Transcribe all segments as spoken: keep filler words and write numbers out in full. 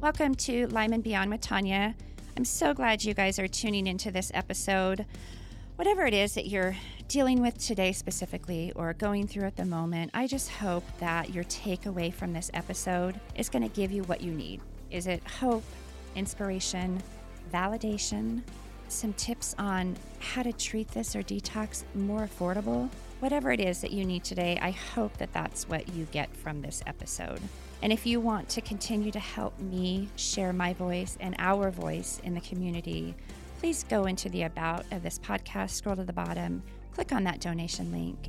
Welcome to Lyme and Beyond with Tanya. I'm so glad you guys are tuning into this episode. Whatever it is that you're dealing with today specifically or going through at the moment, I just hope that your takeaway from this episode is going to give you what you need. Is it hope, inspiration, validation, some tips on how to treat this or detox more affordable? Whatever it is that you need today, I hope that that's what you get from this episode. And if you want to continue to help me share my voice and our voice in the community, please go into the About of this podcast, scroll to the bottom, click on that donation link.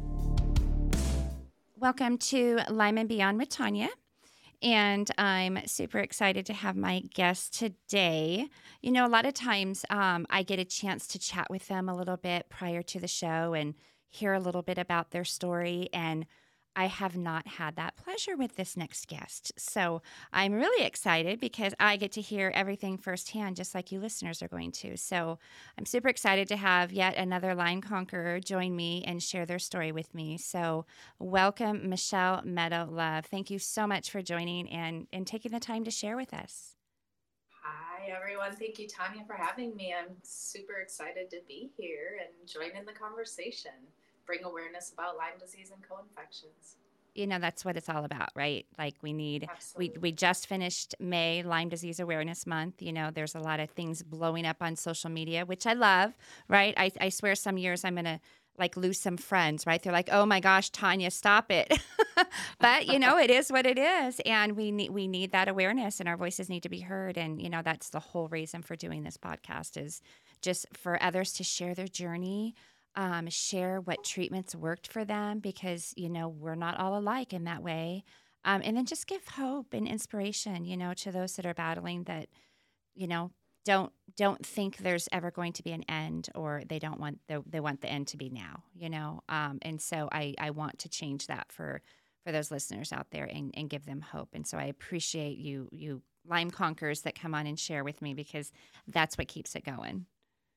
Welcome to Lyme and Beyond with Tanya. And I'm super excited to have my guest today. You know, a lot of times um, I get a chance to chat with them a little bit prior to the show and hear a little bit about their story. And I have not had that pleasure with this next guest. So I'm really excited because I get to hear everything firsthand, just like you listeners are going to. So I'm super excited to have yet another Lyme conqueror join me and share their story with me. So welcome, Michelle Meadow-Love. Thank you so much for joining and, and taking the time to share with us. Hi, everyone. Thank you, Tanya, for having me. I'm super excited to be here and join in the conversation. Bring awareness about Lyme disease and co-infections. You know, that's what it's all about, right? Like we need, we, Absolutely. we just finished May, Lyme Disease Awareness Month. You know, there's a lot of things blowing up on social media, which I love, right? I, I swear some years I'm going to like lose some friends, right? They're like, oh my gosh, Tanya, stop it. But, you know, it is what it is. And we need, we need that awareness and our voices need to be heard. And, you know, that's the whole reason for doing this podcast is just for others to share their journey. Um, share what treatments worked for them because, you know, we're not all alike in that way. Um, and then just give hope and inspiration, you know, to those that are battling that, you know, don't don't think there's ever going to be an end or they don't want the, they want the end to be now, you know. Um, and so I, I want to change that for for those listeners out there and, and give them hope. And so I appreciate you, you Lyme conquerors that come on and share with me because that's what keeps it going.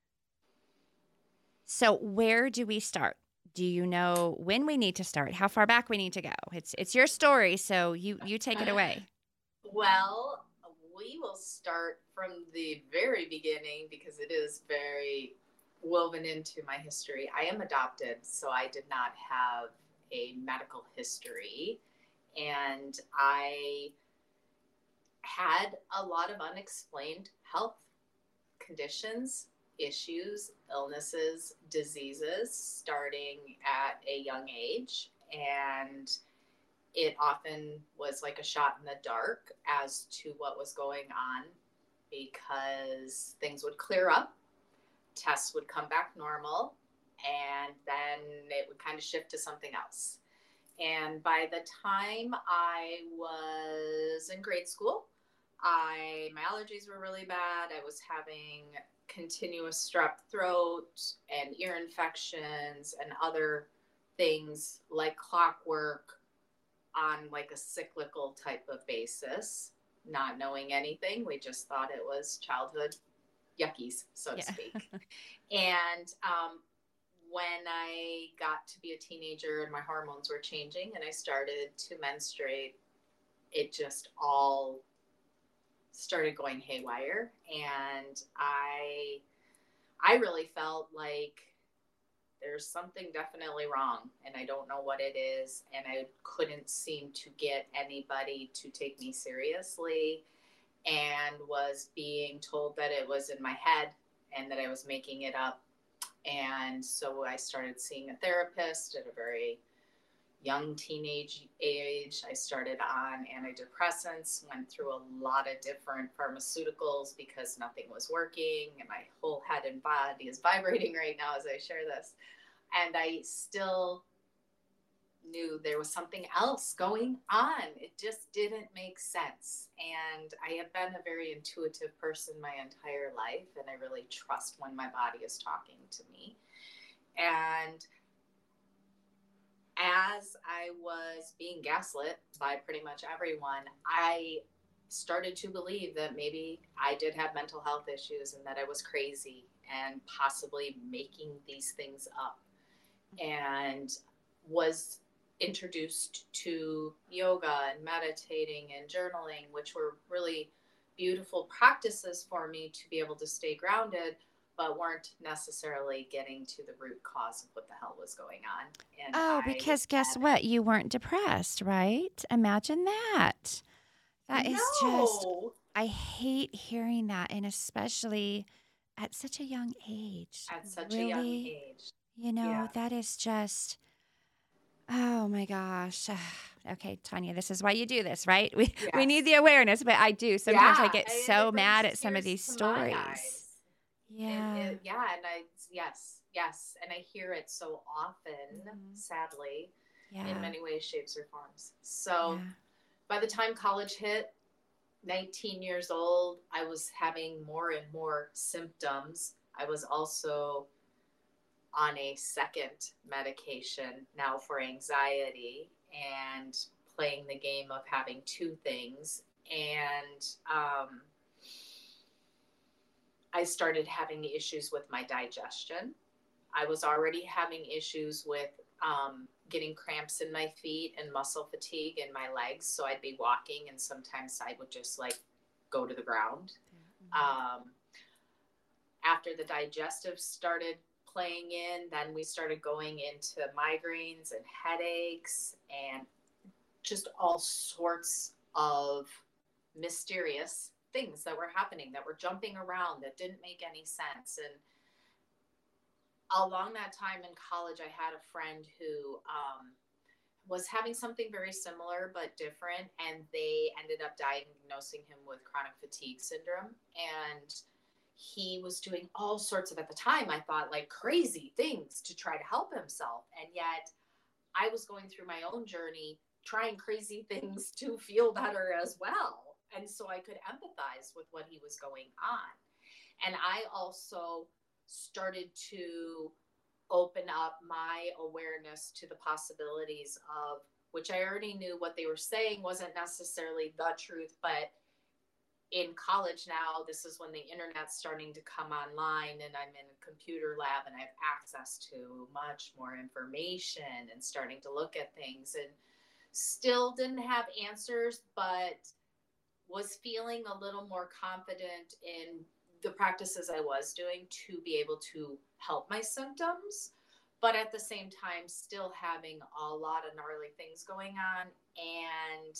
So where do we start? Do you know when we need to start? How far back we need to go? It's it's your story, so you, you take it away. Well, we will start from the very beginning because it is very woven into my history. I am adopted, so I did not have a medical history. And I had a lot of unexplained health conditions, issues, illnesses, diseases starting at a young age. And it often was like a shot in the dark as to what was going on because things would clear up, tests would come back normal, and then it would kind of shift to something else. And by the time I was in grade school, I my allergies were really bad. I was having continuous strep throat and ear infections and other things like clockwork on like a cyclical type of basis, not knowing anything. We just thought it was childhood yuckies, so to Yeah. speak. And um, when I got to be a teenager and my hormones were changing and I started to menstruate, it just all started going haywire. And I, I really felt like there's something definitely wrong and I don't know what it is. And I couldn't seem to get anybody to take me seriously and was being told that it was in my head and that I was making it up. And so I started seeing a therapist at a very young teenage age. I started on antidepressants, went through a lot of different pharmaceuticals because nothing was working and my whole head and body is vibrating right now as I share this. And I still knew there was something else going on. It just didn't make sense. And I have been a very intuitive person my entire life, and I really trust when my body is talking to me. And as I was being gaslit by pretty much everyone, I started to believe that maybe I did have mental health issues and that I was crazy and possibly making these things up. And was introduced to yoga and meditating and journaling, which were really beautiful practices for me to be able to stay grounded, but weren't necessarily getting to the root cause of what the hell was going on. And Oh, I because guess had, what? You weren't depressed, right? Imagine that. That is just, no, I hate hearing that. And especially at such a young age. at such a young Really, age. you know, Yeah. that is just, oh my gosh. Okay, Tanya, this is why you do this, right? We we need Yes. the awareness, but I do. Sometimes I Yeah. get And so it brings mad at some of tears these to my stories. eyes. And Yeah. it, yeah. And I, yes, yes. And I hear it so often, Mhm. sadly, in Yeah. many ways, shapes, or forms. So Yeah. by the time college hit, nineteen years old, I was having more and more symptoms. I was also on a second medication now for anxiety and playing the game of having two things. And um, I started having issues with my digestion. I was already having issues with um, getting cramps in my feet and muscle fatigue in my legs. So I'd be walking and sometimes I would just like go to the ground. Um, after the digestive started playing in, then we started going into migraines and headaches and just all sorts of mysterious things that were happening, that were jumping around, that didn't make any sense. And along that time in college, I had a friend who um, was having something very similar but different, and they ended up diagnosing him with chronic fatigue syndrome. And he was doing all sorts of, at the time, I thought like crazy things to try to help himself. And yet I was going through my own journey, trying crazy things to feel better as well. And so I could empathize with what he was going on. And I also started to open up my awareness to the possibilities of, which I already knew what they were saying wasn't necessarily the truth, but in college now, this is when the internet's starting to come online, and I'm in a computer lab and I have access to much more information and starting to look at things, and still didn't have answers, but was feeling a little more confident in the practices I was doing to be able to help my symptoms, but at the same time, still having a lot of gnarly things going on and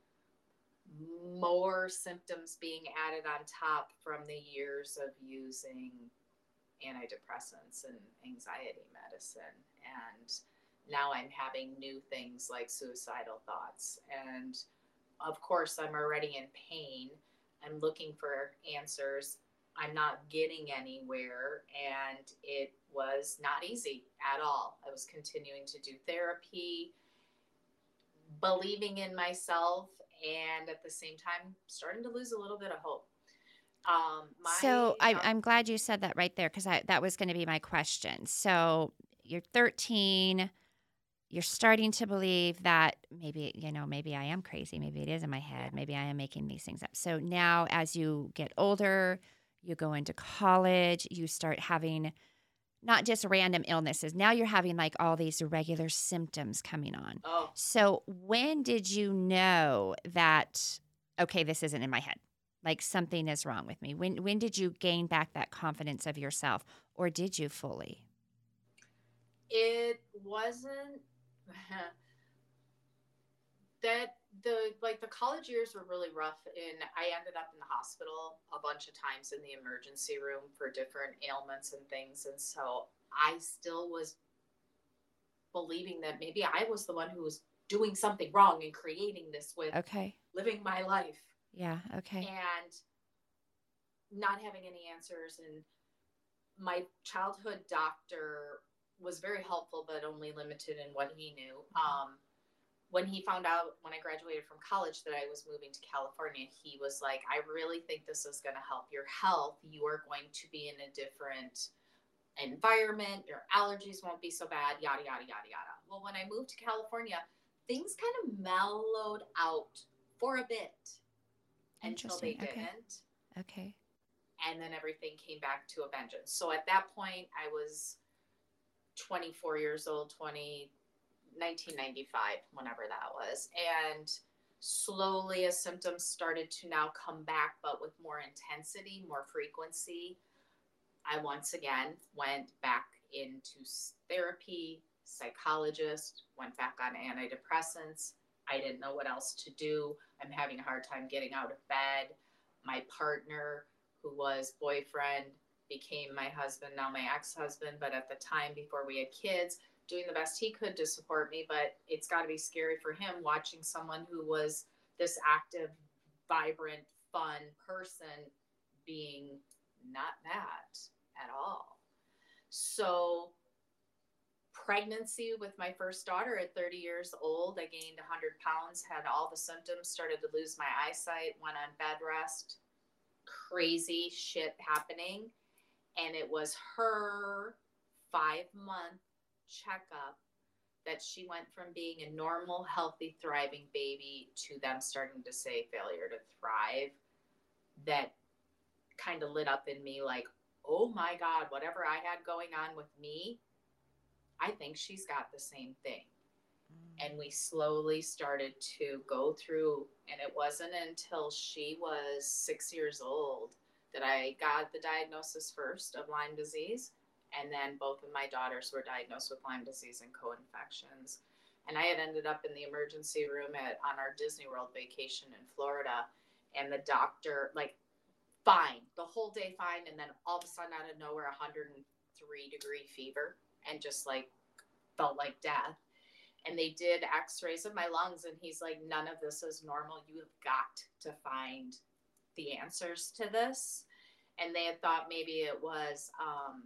more symptoms being added on top from the years of using antidepressants and anxiety medicine. And now I'm having new things like suicidal thoughts. And of course, I'm already in pain. I'm looking for answers. I'm not getting anywhere. And it was not easy at all. I was continuing to do therapy, believing in myself, and at the same time starting to lose a little bit of hope. Um, So my I, doc- I'm glad you said that right there because that was going to be my question. So you're thirteen, you're starting to believe that maybe, you know, maybe I am crazy. Maybe it is in my head. yeah. Maybe I am making these things up. So now as you get older, you go into college, you start having not just random illnesses. Now you're having like all these regular symptoms coming on. Oh, So when did you know that, okay, this isn't in my head? Like something is wrong with me. When when did you gain back that confidence of yourself, or did you fully? it wasn't that the like the college years were really rough, and I ended up in the hospital a bunch of times in the emergency room for different ailments and things. And so I still was believing that maybe I was the one who was doing something wrong and creating this with Okay. living my life Yeah. Okay. and not having any answers. And my childhood doctor was very helpful, but only limited in what he knew. Um, when he found out when I graduated from college that I was moving to California, he was like, I really think this is going to help your health. You are going to be in a different environment. Your allergies won't be so bad, yada, yada, yada, yada. Well, when I moved to California, things kind of mellowed out for a bit until they Interesting. Okay. didn't. Okay. And then everything came back to a vengeance. So at that point, I was twenty-four years old, twenty, nineteen ninety-five, whenever that was. And Slowly, as symptoms started to now come back, but with more intensity, more frequency, I once again went back into therapy, psychologist, went back on antidepressants. I didn't know what else to do. I'm having a hard time getting out of bed. My partner, who was boyfriend, became my husband, now my ex-husband, but at the time before we had kids, doing the best he could to support me. But it's got to be scary for him watching someone who was this active, vibrant, fun person being not that at all. So pregnancy with my first daughter at thirty years old, I gained one hundred pounds, had all the symptoms, started to lose my eyesight, went on bed rest, crazy shit happening. And it was her five month checkup that she went from being a normal, healthy, thriving baby to them starting to say failure to thrive, that kind of lit up in me like, oh my God, whatever I had going on with me, I think she's got the same thing. Mm. And we slowly started to go through, and it wasn't until she was six years old that I got the diagnosis first of Lyme disease. And then both of my daughters were diagnosed with Lyme disease and co-infections. And I had ended up in the emergency room at on our Disney World vacation in Florida. And the doctor, like, fine, the whole day fine. And then all of a sudden out of nowhere, one hundred three degree fever, and just like felt like death. And they did x-rays of my lungs, and he's like, none of this is normal. You have got to find the answers to this. And they had thought maybe it was um,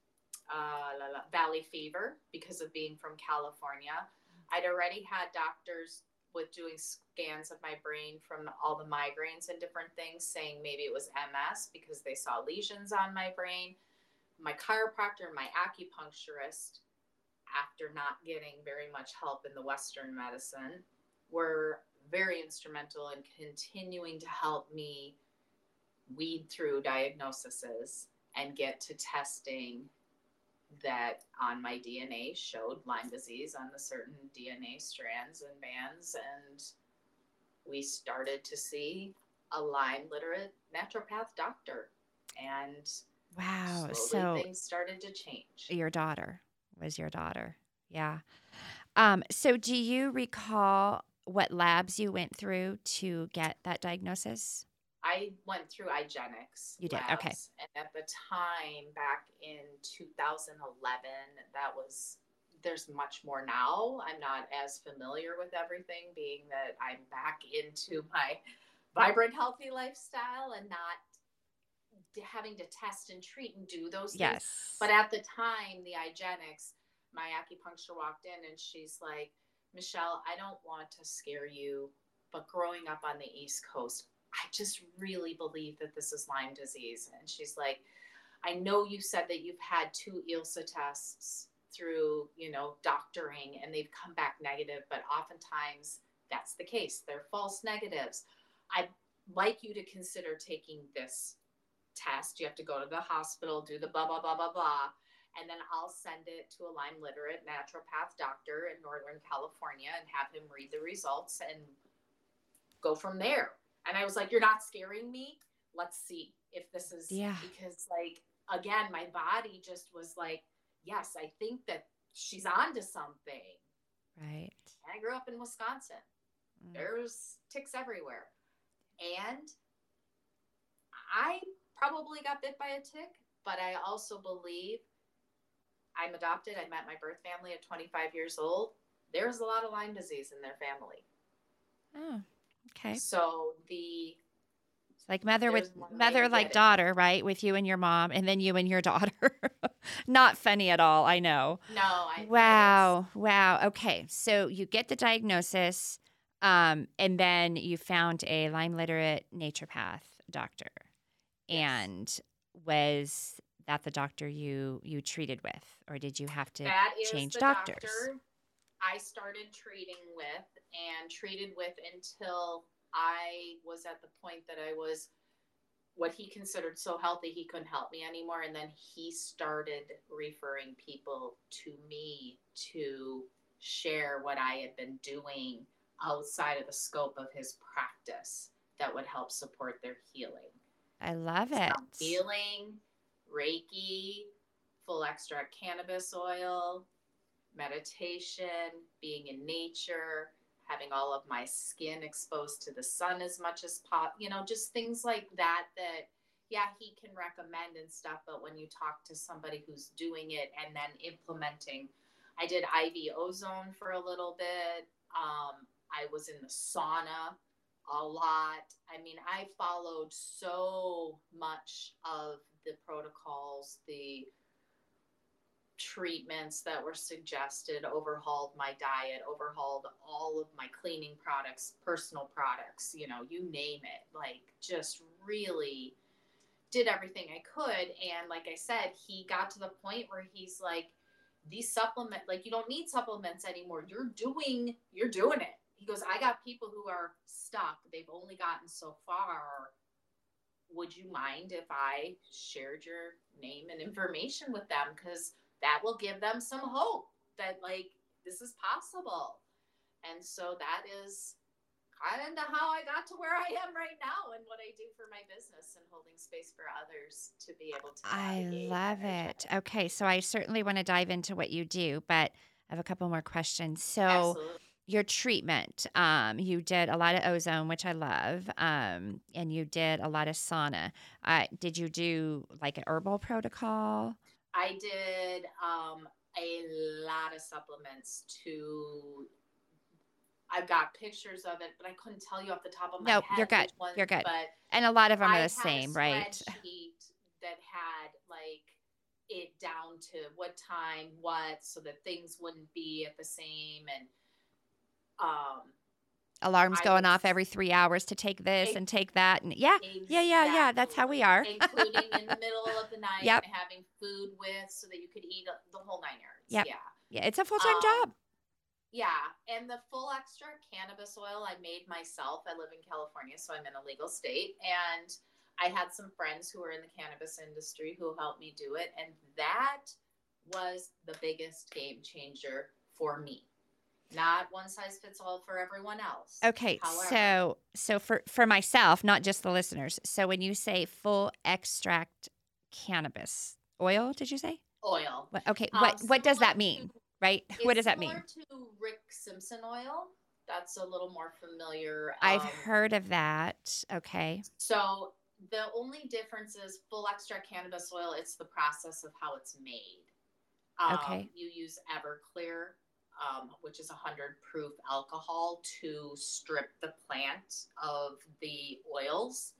uh, la, la, valley fever because of being from California. I'd already had doctors with doing scans of my brain from all the migraines and different things saying maybe it was M S because they saw lesions on my brain. My chiropractor and my acupuncturist, after not getting very much help in the Western medicine, were very instrumental in continuing to help me weed through diagnoses and get to testing that on my D N A showed Lyme disease on the certain D N A strands and bands. And we started to see a Lyme literate naturopath doctor. And wow. slowly So things started to change. Your daughter was your daughter. Yeah. Um, so do you recall what labs you went through to get that diagnosis? I went through IGeneX You did, labs, okay. and at the time, back in two thousand eleven, that was, there's much more now. I'm not as familiar with everything, being that I'm back into my vibrant, healthy lifestyle and not having to test and treat and do those things. Yes. But at the time, the IGeneX, my acupuncturist walked in and she's like, Michelle, I don't want to scare you, but growing up on the East Coast, I just really believe that this is Lyme disease. And she's like, I know you said that you've had two E L S A tests through, you know, doctoring, and they've come back negative, but oftentimes that's the case. They're false negatives. I'd like you to consider taking this test. You have to go to the hospital, do the blah, blah, blah, blah, blah. And then I'll send it to a Lyme literate naturopath doctor in Northern California and have him read the results and go from there. And I was like, you're not scaring me. Let's see if this is, yeah. Because like, again, my body just was like, yes, I think that she's onto something. Right. And I grew up in Wisconsin. Mm. There's ticks everywhere. And I probably got bit by a tick, but I also believe I'm adopted. I met my birth family at twenty-five years old. There's a lot of Lyme disease in their family. Oh, okay. So the it's like mother with mother like daughter, right? With you and your mom, and then you and your daughter. Not funny at all. I know. No. I, wow. Wow. Okay. So you get the diagnosis, um, and then you found a Lyme literate naturopath doctor. Yes. And was that the doctor you you treated with, or did you have to that is change the doctors? Doctor I started treating with and treated with until I was at the point that I was what he considered so healthy he couldn't help me anymore. And then he started referring people to me to share what I had been doing outside of the scope of his practice that would help support their healing. I love So it. healing, Reiki, full extract cannabis oil, meditation, being in nature, having all of my skin exposed to the sun as much as possible, you know, just things like that, that, yeah, he can recommend and stuff. But when you talk to somebody who's doing it and then implementing, I did I V ozone for a little bit. Um, I was in the sauna a lot. I mean, I followed so much of the protocols, the treatments that were suggested, overhauled my diet, overhauled all of my cleaning products, personal products, you know, you name it, like just really did everything I could. And like I said, he got to the point where he's like, these supplement, like you don't need supplements anymore. You're doing, you're doing it. He goes, I got people who are stuck. They've only gotten so far. Would you mind if I shared your name and information with them? Because that will give them some hope that like this is possible. And so that is kind of how I got to where I am right now and what I do for my business and holding space for others to be able to I navigate love it. Okay, so I certainly want to dive into what you do, but I have a couple more questions. So Absolutely. your treatment, um, you did a lot of ozone, which I love, um, and you did a lot of sauna. Uh, did you do like an herbal protocol? I did um, a lot of supplements to, I've got pictures of it, but I couldn't tell you off the top of my Nope, head you're good. which ones, You're good. but And a lot of them I are the had same, a right? spreadsheet that had like it down to what time, what, so that things wouldn't be at the same. And um, Alarms I going was off every three hours to take this e- and take that. And yeah, yeah, yeah, yeah. That's how exactly, we are. including in the middle of the night Yep, and having food with so that you could eat the whole nine yards. yep. Yeah. Yeah, it's a full-time Um, job. Yeah, and the full extract cannabis oil I made myself. I live in California, so I'm in a legal state. And I had some friends who were in the cannabis industry who helped me do it. And that was the biggest game changer for me. Not one size fits all for everyone else. Okay, However, so so for for myself, not just the listeners. So when you say full extract cannabis oil, did you say? oil. What, okay, Um, what what does similar that mean? to, Right? What it's does that similar mean? to Rick Simpson oil. That's a little more familiar. I've Um, heard of that. Okay. So the only difference is full extract cannabis oil. It's the process of how it's made. Um, Okay. you use Everclear, um, which is one hundred proof alcohol to strip the plant of the oils.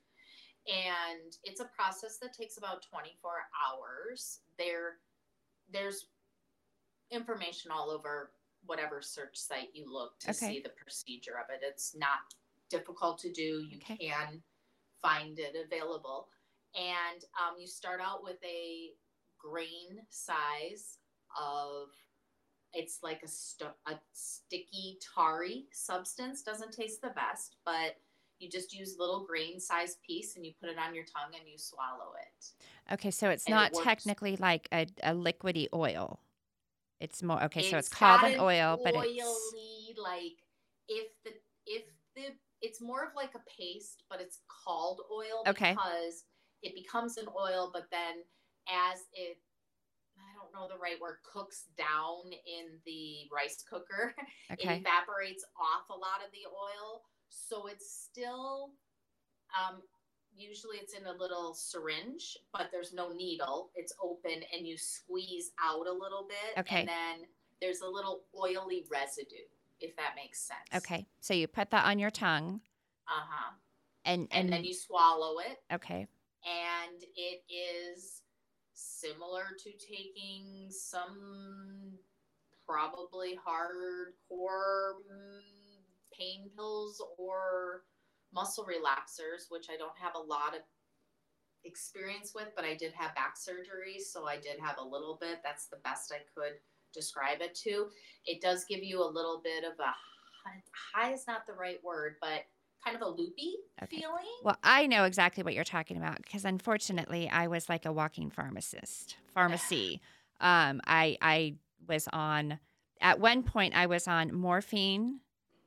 And it's a process that takes about twenty-four hours. There, there's information all over whatever search site you look to Okay. see the procedure of it. It's not difficult to do. You Okay. can find it available. And um, you start out with a grain size of, it's like a, st- a sticky tarry substance. Doesn't taste the best, but you just use little grain size piece and you put it on your tongue and you swallow it. Okay, so it's And it not works. technically like a, a liquidy oil. It's more okay, so it's It's called got an an oil, but it's oily, like if the if the it's more of like a paste, but it's called oil okay. because it becomes an oil, but then as it, I don't know the right word, cooks down in the rice cooker, it Okay. evaporates off a lot of the oil. So it's still um usually it's in a little syringe, but there's no needle. It's open and you squeeze out a little bit. Okay. And then there's a little oily residue, if that makes sense. Okay. So you put that on your tongue Uh-huh. and And then and you swallow it. okay. And it is similar to taking some probably hardcore mm, pain pills or muscle relaxers, which I don't have a lot of experience with, but I did have back surgery, so I did have a little bit. That's the best I could describe it to. It does give you a little bit of a high, high is not the right word, but kind of a loopy Okay. feeling. Well, I know exactly what you're talking about because unfortunately I was like a walking pharmacist. Pharmacy. Um I I was on at one point I was on morphine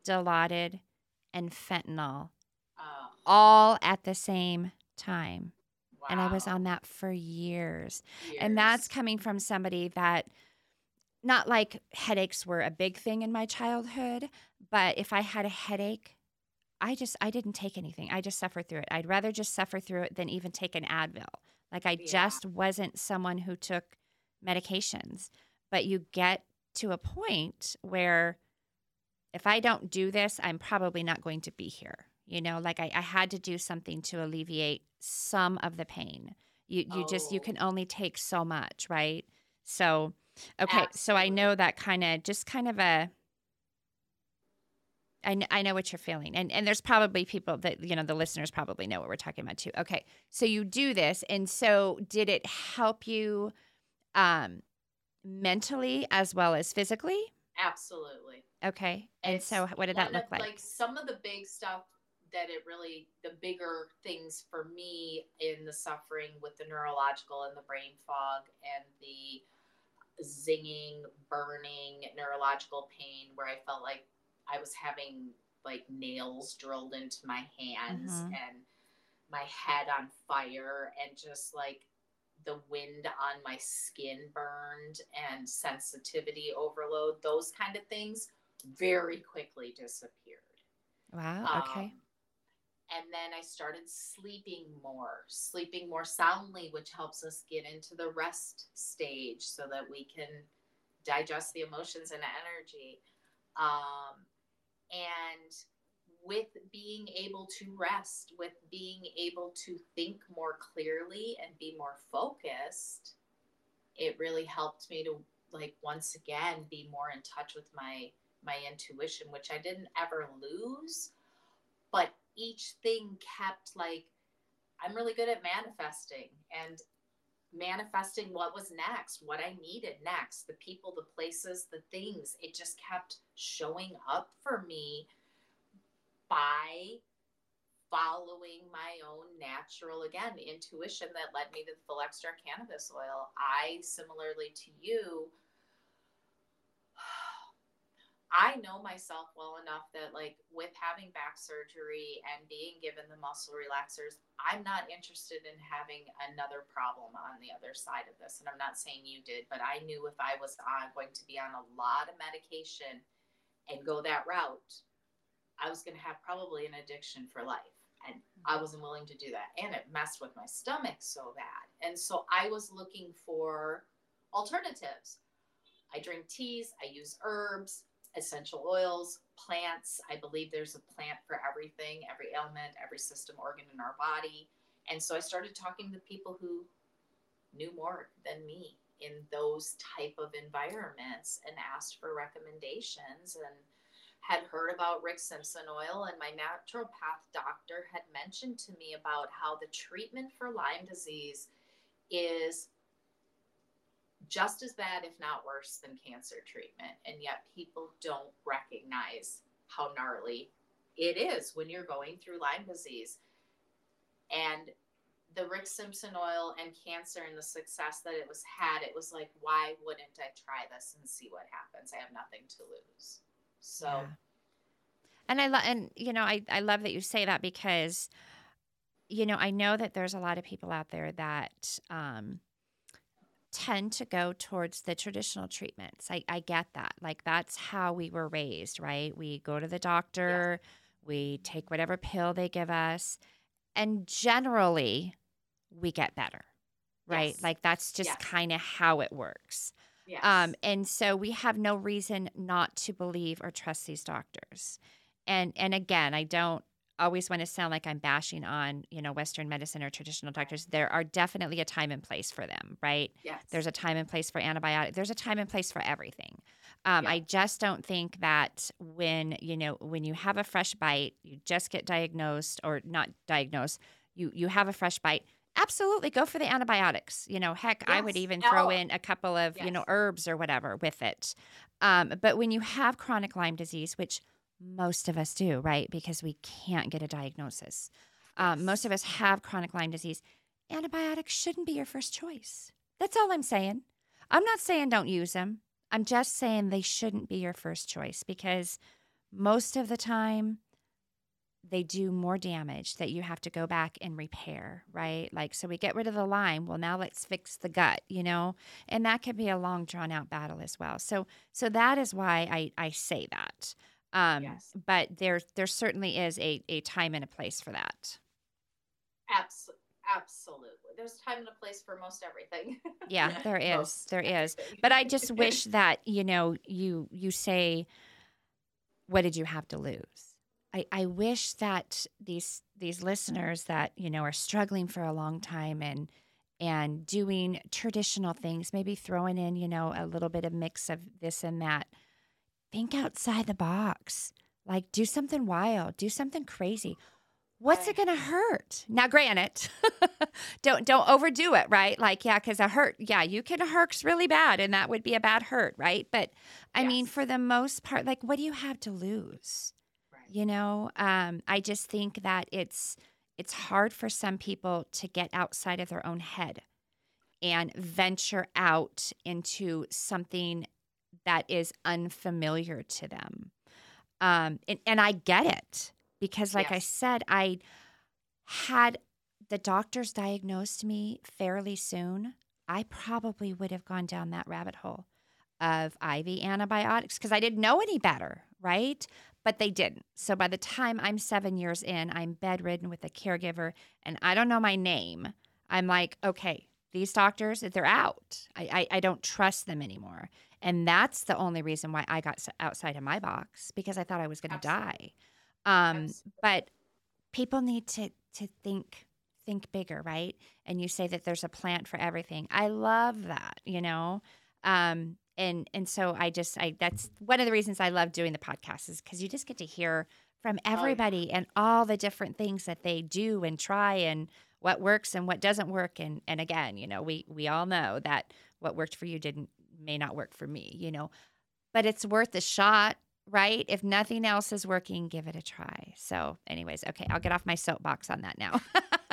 Dilaudid, and fentanyl Oh, all at the same time. wow. And I was on that for years. Years. And that's coming from somebody that, not like headaches were a big thing in my childhood, but if I had a headache, I just, I didn't take anything. I just suffered through it. I'd rather just suffer through it than even take an Advil. Like I Yeah. just wasn't someone who took medications. But you get to a point where if I don't do this, I'm probably not going to be here. You know, like I, I had to do something to alleviate some of the pain. You you just, you Oh. can only take so much, right? So, okay. So I know Absolutely. that kind of, just kind of a, I, kn- I know what you're feeling. And and there's probably people that, you know, the listeners probably know what we're talking about too. Okay. So you do this. And so did it help you um, mentally as well as physically? Absolutely. Okay. And It's so what did that one look of like? like some of the big stuff that it really, the bigger things for me in the suffering with the neurological and the brain fog and the zinging, burning, neurological pain where I felt like I was having like nails drilled into my hands Mhm. and my head on fire and just like the wind on my skin burned and sensitivity overload, those kind of things very quickly disappeared. Wow. Okay. Um, and then I started sleeping more, sleeping more soundly, which helps us get into the rest stage so that we can digest the emotions and energy. Um, and with being able to rest, with being able to think more clearly and be more focused, it really helped me to like once again be more in touch with my my intuition, which I didn't ever lose, but each thing kept like I'm really good at manifesting and manifesting what was next, what I needed next, the people, the places, the things. It just kept showing up for me by following my own natural, again, intuition that led me to the full extract cannabis oil. I, similarly to you, I know myself well enough that, like, with having back surgery and being given the muscle relaxers, I'm not interested in having another problem on the other side of this. And I'm not saying you did, but I knew if I was on, going to be on a lot of medication and go that route, I was going to have probably an addiction for life. And I wasn't willing to do that. And it messed with my stomach so bad. And so I was looking for alternatives. I drink teas, I use herbs, essential oils, plants. I believe there's a plant for everything, every ailment, every system organ in our body. And so I started talking to people who knew more than me in those type of environments and asked for recommendations and had heard about Rick Simpson oil, and my naturopath doctor had mentioned to me about how the treatment for Lyme disease is just as bad, if not worse, than cancer treatment. And yet people don't recognize how gnarly it is when you're going through Lyme disease. And the Rick Simpson oil and cancer and the success that it was had, it was like, why wouldn't I try this and see what happens? I have nothing to lose. So, Yeah. And I love, and you know, I, I love that you say that because, you know, I know that there's a lot of people out there that um, tend to go towards the traditional treatments. I, I get that. Like that's how we were raised, right? We go to the doctor, we take whatever pill they give us, and generally we get better, right? yes, Like that's just yes, kind of how it works. yes, Um, and so we have no reason not to believe or trust these doctors. And and again, I don't always want to sound like I'm bashing on, you know, Western medicine or traditional doctors. There are definitely a time and place for them, right? yes. There's a time and place for antibiotics. There's a time and place for everything. Um, Yeah. I just don't think that when, you know, when you have a fresh bite, you just get diagnosed or not diagnosed, you you have a fresh bite. Absolutely, go for the antibiotics. You know, heck, I would Yes. even throw Oh, in a couple of, you know, yes. herbs or whatever with it. Um, but when you have chronic Lyme disease, which most of us do, right? Because we can't get a diagnosis. Um, Yes. most of us have chronic Lyme disease. Antibiotics shouldn't be your first choice. That's all I'm saying. I'm not saying don't use them. I'm just saying they shouldn't be your first choice because most of the time they do more damage that you have to go back and repair, right? Like, so we get rid of the Lyme. Well, now let's fix the gut, you know, and that can be a long drawn out battle as well. So, so that is why I, I say that. Um, Yes. but there, there certainly is a, a time and a place for that. Absolutely. Absolutely. There's time and a place for most everything. Yeah, there is. Most There is. everything. But I just wish that, you know, you, you say, what did you have to lose? I, I wish that these these listeners that, you know, are struggling for a long time and and doing traditional things, maybe throwing in, you know, a little bit of mix of this and that. Think outside the box. Like, do something wild, do something crazy. What's I- it going to hurt? Now, granted, don't don't overdo it, right? Like, yeah, because a hurt, yeah, you can hurt really bad, and that would be a bad hurt, right? But I mean, Yes. for the most part, like, what do you have to lose? Right. You know, um, I just think that it's it's hard for some people to get outside of their own head and venture out into something that is unfamiliar to them. Um, and, and I get it because, like I Yes. said, I had the doctors diagnosed me fairly soon. I probably would have gone down that rabbit hole of I V antibiotics because I didn't know any better, right? But they didn't. So by the time I'm seven years in, I'm bedridden with a caregiver and I don't know my name. I'm like, okay, these doctors, they're out. I, I, I don't trust them anymore. And that's the only reason why I got s- outside of my box because I thought I was going to die. Absolutely. Um, Absolutely. but people need to to think think bigger, right? And you say that there's a plant for everything. I love that, you know. Um, and and so I just I that's one of the reasons I love doing the podcast is because you just get to hear from Oh, yeah. everybody and all the different things that they do and try and what works and what doesn't work. And and again, you know, we we all know that what worked for you didn't may not work for me, you know, but it's worth a shot, right? If nothing else is working, give it a try. So, anyways, okay, I'll get off my soapbox on that now.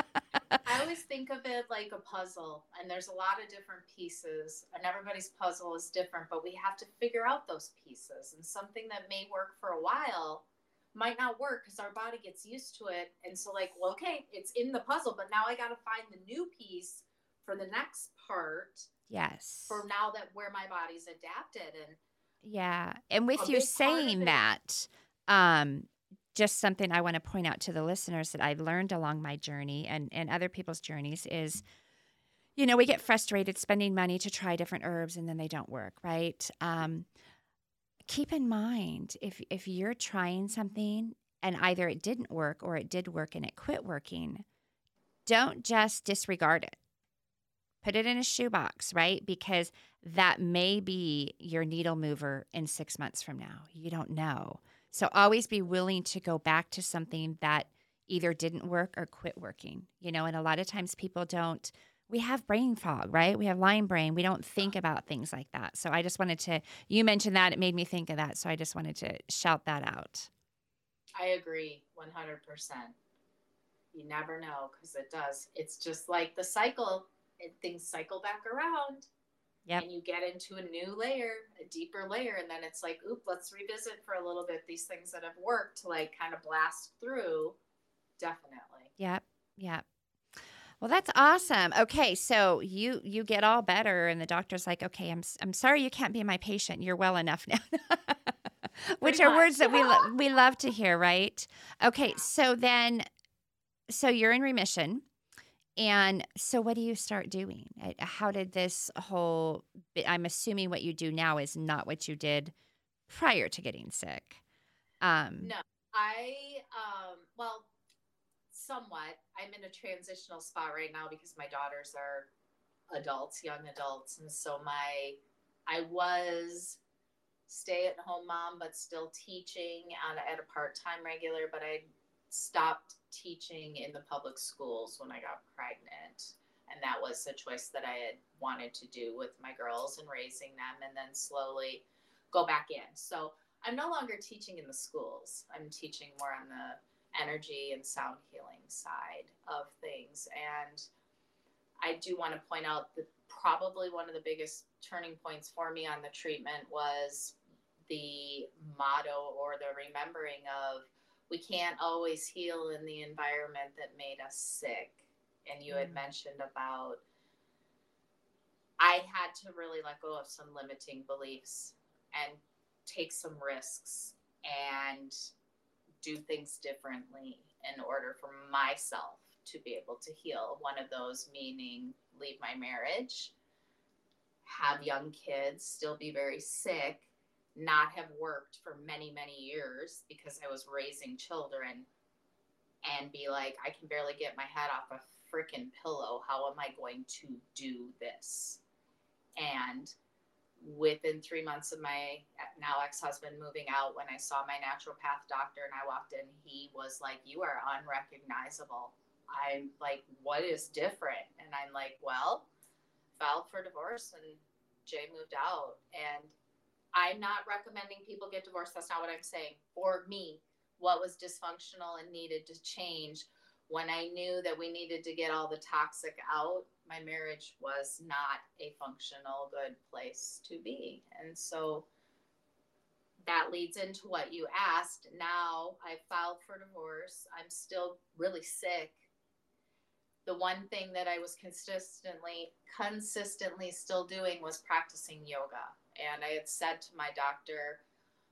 I always think of it like a puzzle, and there's a lot of different pieces, and everybody's puzzle is different, but we have to figure out those pieces. And something that may work for a while might not work because our body gets used to it. And so, like, well, okay, it's in the puzzle, but now I got to find the new piece for the next part Yes. for now that where my body's adapted. And Yeah. And with a you big part of saying it, that, um, just something I want to point out to the listeners that I've learned along my journey and, and other people's journeys is, you know, we get frustrated spending money to try different herbs and then they don't work, right? Um, keep in mind if if you're trying something and either it didn't work or it did work and it quit working, don't just disregard it. Put it in a shoebox, right? Because that may be your needle mover in six months from now. You don't know. So always be willing to go back to something that either didn't work or quit working. You know, and a lot of times people don't, we have brain fog, right? We have Lyme brain. We don't think about things like that. So I just wanted to, you mentioned that, it made me think of that. So I just wanted to shout that out. I agree one hundred percent. You never know because it does. It's just like the cycle, and things cycle back around. Yep. And you get into a new layer, a deeper layer, and then it's like, oop, let's revisit for a little bit these things that have worked to like kind of blast through. Definitely. Yep. Yep. Well, that's awesome. Okay, so you you get all better, and the doctor's like, "Okay, I'm s- I'm sorry you can't be my patient. You're well enough now," which Pretty are much. words that we lo- we love to hear, right? Okay, Yeah. so then, so you're in remission, and so what do you start doing? Uh, How did this whole? bi- I'm assuming what you do now is not what you did prior to getting sick. Um, No, I, um, well, somewhat. I'm in a transitional spot right now because my daughters are adults, young adults. And so my, I was stay at home mom, but still teaching on, at a part time regular, but I stopped teaching in the public schools when I got pregnant. And that was a choice that I had wanted to do with my girls and raising them and then slowly go back in. So I'm no longer teaching in the schools. I'm teaching more on the energy and sound healing side of things. And I do want to point out that probably one of the biggest turning points for me on the treatment was the motto or the remembering of we can't always heal in the environment that made us sick. And you had mentioned about I had to really let go of some limiting beliefs and take some risks and do things differently in order for myself to be able to heal. One of those meaning leave my marriage, have young kids, still be very sick, not have worked for many, many years because I was raising children, and be like, I can barely get my head off a freaking pillow. How am I going to do this? And within three months of my now ex-husband moving out, when I saw my naturopath doctor and I walked in, he was like, you are unrecognizable. I'm like, what is different? And I'm like, well, filed for divorce and Jay moved out. And I'm not recommending people get divorced. That's not what I'm saying. For me, what was dysfunctional and needed to change, when I knew that we needed to get all the toxic out, my marriage was not a functional, good place to be. And so that leads into what you asked. Now I filed for divorce. I'm still really sick. The one thing that I was consistently, consistently still doing was practicing yoga. And I had said to my doctor,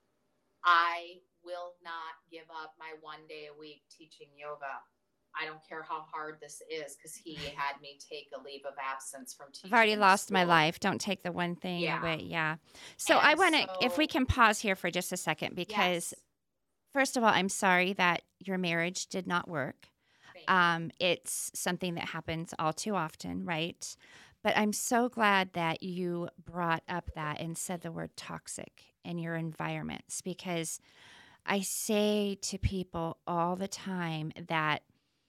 I will not give up my one day a week teaching yoga. I don't care how hard this is, because he had me take a leave of absence from teaching. I've already lost school. my life. Don't take the one thing Yeah. away. Yeah. So And I want to, so- if we can pause here for just a second, because Yes. first of all, I'm sorry that your marriage did not work. Thank you. Um, it's something that happens all too often, right? But I'm so glad that you brought up that and said the word toxic in your environments, because I say to people all the time that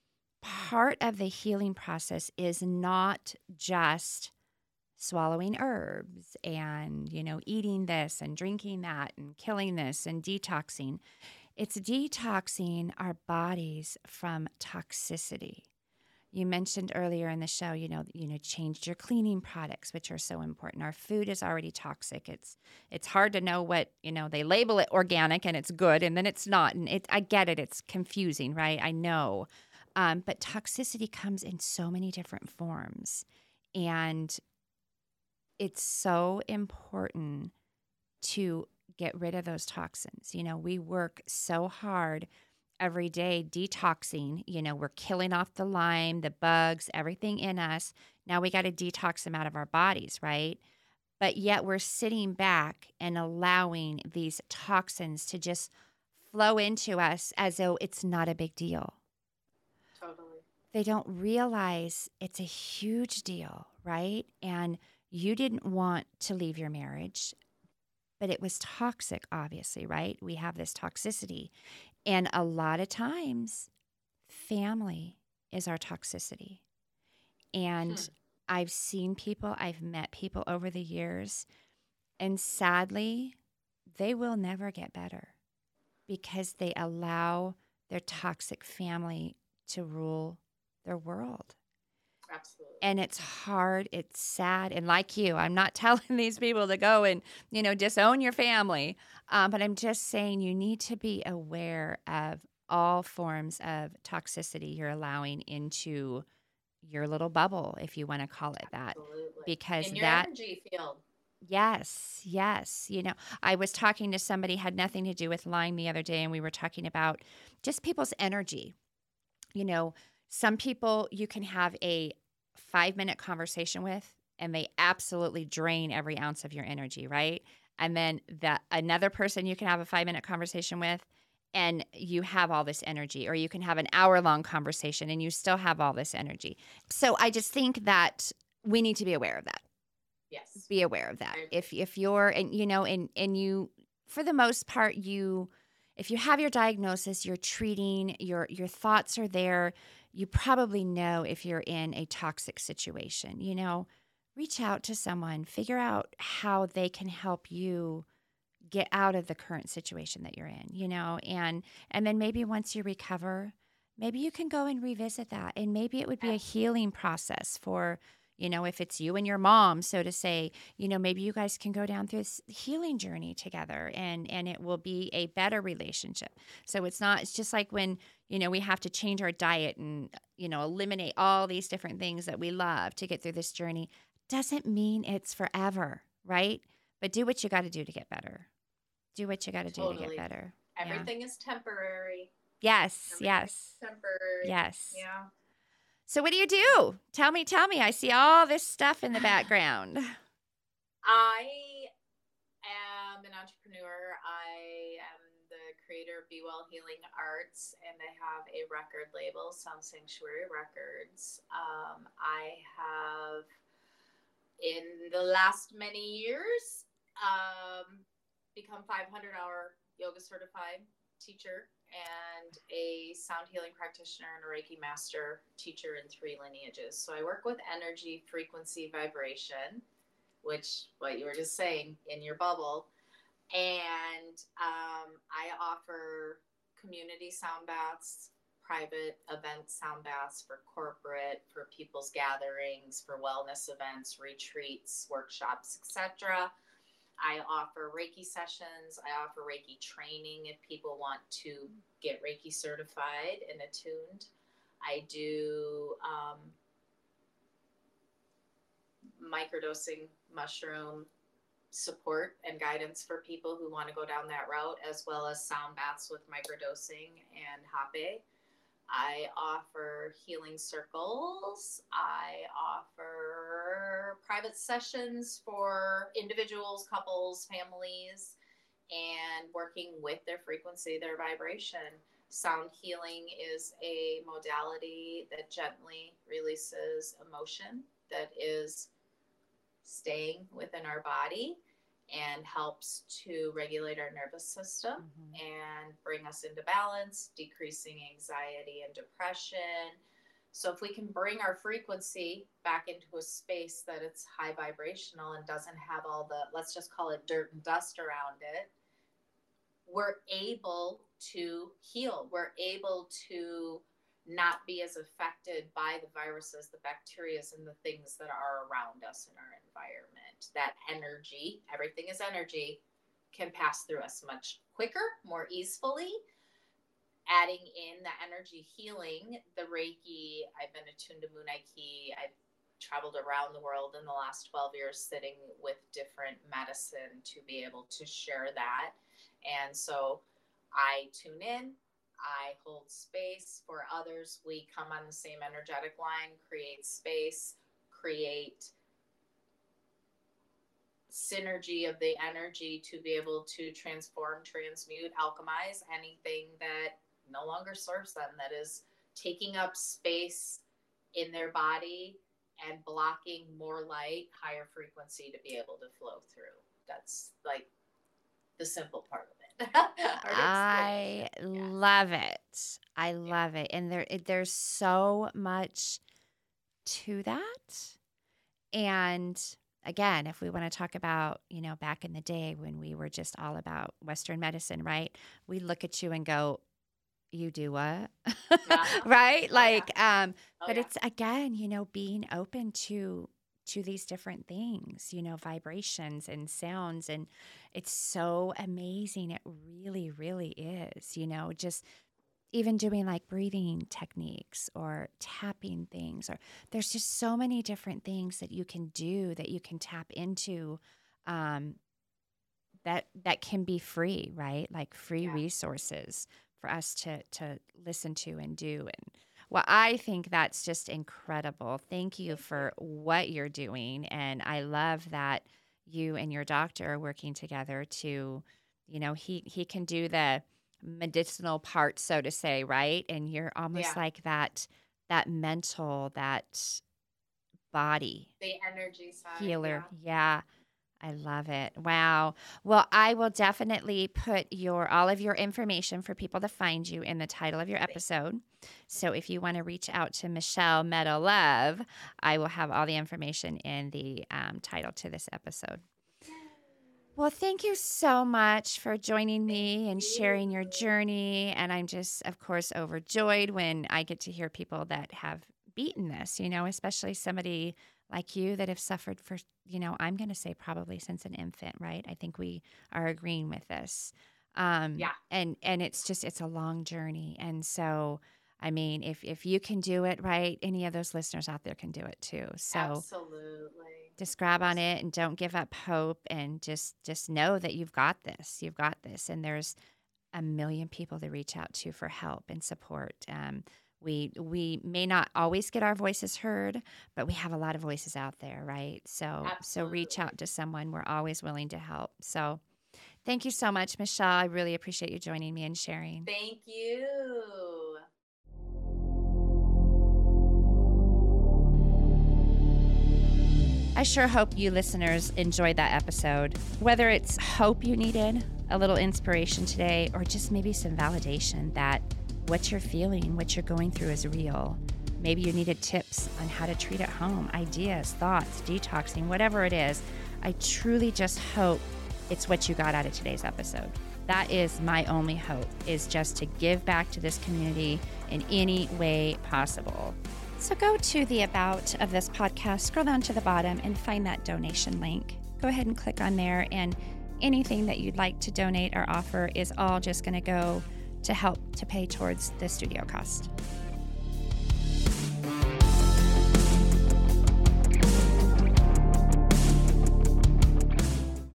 part of the healing process is not just swallowing herbs and, you know, eating this and drinking that and killing this and detoxing. It's detoxing our bodies from toxicity. You mentioned earlier in the show, you know, you know, changed your cleaning products, which are so important. Our food is already toxic. It's it's hard to know what, you know, they label it organic and it's good and then it's not. And it, I get it. It's confusing, right? I know. Um, but toxicity comes in so many different forms. And it's so important to get rid of those toxins. You know, we work so hard every day detoxing. You know, we're killing off the Lyme, the bugs, everything in us. Now we got to detox them out of our bodies, right? But yet we're sitting back and allowing these toxins to just flow into us as though it's not a big deal. Totally. They don't realize it's a huge deal, right? And you didn't want to leave your marriage, but it was toxic, obviously, right? We have this toxicity. And a lot of times, family is our toxicity. And Hmm. I've seen people, I've met people over the years, and sadly, they will never get better because they allow their toxic family to rule their world. Absolutely. And it's hard, it's sad. And like you, I'm not telling these people to go and, you know, disown your family. Um, but I'm just saying you need to be aware of all forms of toxicity you're allowing into your little bubble, if you want to call it that. Absolutely. Because in your that, energy field. yes, yes. You know, I was talking to somebody, had nothing to do with Lyme the other day, and we were talking about just people's energy. You know, some people you can have a five minute conversation with and they absolutely drain every ounce of your energy, right? And then that another person you can have a five minute conversation with and you have all this energy, or you can have an hour long conversation and you still have all this energy. So I just think that we need to be aware of that. Yes. Be aware of that. I agree. If if you're and you know and and you for the most part you if you have your diagnosis, you're treating, your your thoughts are there, you probably know if you're in a toxic situation. You know, reach out to someone, figure out how they can help you get out of the current situation that you're in, you know, and and then maybe once you recover, maybe you can go and revisit that, and maybe it would be a healing process for, You know, if it's you and your mom, so to say, you know, maybe you guys can go down through this healing journey together, and and it will be a better relationship. So it's not, it's just like when, you know, we have to change our diet and, you know, eliminate all these different things that we love to get through this journey. Doesn't mean it's forever, right? But do what you got to do to get better. Do what you got to do to get Totally. better. Yeah. Everything is temporary. Yes, Everything yes, is temporary. yes. Yeah. So what do you do? Tell me, tell me. I see all this stuff in the background. I am an entrepreneur. I am the creator of Be Well Healing Arts, and I have a record label, Sound Sanctuary Records. Um, I have, in the last many years, um, become five hundred hour yoga certified teacher and a sound healing practitioner and a Reiki master teacher in three lineages. So I work with energy, frequency, vibration, which what you were just saying in your bubble. And um, I offer community sound baths, private event sound baths for corporate, for people's gatherings, for wellness events, retreats, workshops, et cetera. I offer Reiki sessions. I offer Reiki training if people want to get Reiki certified and attuned. I do um, microdosing mushroom support and guidance for people who want to go down that route, as well as sound baths with microdosing and hape. I offer healing circles. I offer private sessions for individuals, couples, families, and working with their frequency, their vibration. Sound healing is a modality that gently releases emotion that is staying within our body and helps to regulate our nervous system mm-hmm. and bring us into balance, decreasing anxiety and depression. So if we can bring our frequency back into a space that it's high vibrational and doesn't have all the, let's just call it dirt and dust around it, we're able to heal. We're able to not be as affected by the viruses, the bacteria, and the things that are around us in our environment. That energy, everything is energy, can pass through us much quicker, more easily. Adding in the energy healing, the Reiki, I've been attuned to Munaiki. I've traveled around the world in the last twelve years sitting with different medicine to be able to share that. And so I tune in, I hold space for others. We come on the same energetic line, create space, create synergy of the energy to be able to transform, transmute, alchemize anything that no longer serves them, that is taking up space in their body and blocking more light, higher frequency to be able to flow through. That's like the simple part of it. I love it. I love it. And there, it, there's so much to that. And again, if we want to talk about, you know, back in the day when we were just all about Western medicine, right? We look at you and go, you do what? Yeah. Right? Oh, like, yeah. um, oh, but yeah. It's again, you know, being open to to these different things, you know, vibrations and sounds. And it's so amazing. It really, really is, you know, just even doing like breathing techniques or tapping things, or there's just so many different things that you can do that you can tap into, um, that, that can be free, right? Like free yeah. resources for us to, to listen to and do. And well, I think that's just incredible. Thank you for what you're doing. And I love that you and your doctor are working together to, you know, he, he can do the medicinal part, so to say, right? And you're almost yeah. like that, that mental, that body. The energy side. Healer. Yeah. yeah. I love it. Wow. Well, I will definitely put your all of your information for people to find you in the title of your episode. So if you want to reach out to Michelle Meadow Love, I will have all the information in the um, title to this episode. Well, thank you so much for joining me and sharing your journey. And I'm just, of course, overjoyed when I get to hear people that have beaten this, you know, especially somebody like you that have suffered for, you know, I'm going to say probably since an infant, right? I think we are agreeing with this. Um, Yeah. And, and it's just, it's a long journey. And so, I mean, if, if you can do it, right, any of those listeners out there can do it too. So Absolutely. just grab on it and don't give up hope, and just, just know that you've got this, you've got this. And there's a million people to reach out to for help and support. Um, We we may not always get our voices heard, but we have a lot of voices out there, right? So Absolutely. so reach out to someone. We're always willing to help. So thank you so much, Michelle. I really appreciate you joining me and sharing. Thank you. I sure hope you listeners enjoyed that episode. Whether it's hope you needed, a little inspiration today, or just maybe some validation that what you're feeling, what you're going through is real. Maybe you needed tips on how to treat at home, ideas, thoughts, detoxing, whatever it is. I truly just hope it's what you got out of today's episode. That is my only hope, is just to give back to this community in any way possible. So go to the about of this podcast, scroll down to the bottom and find that donation link. Go ahead and click on there, and anything that you'd like to donate or offer is all just going to go to help to pay towards the studio cost.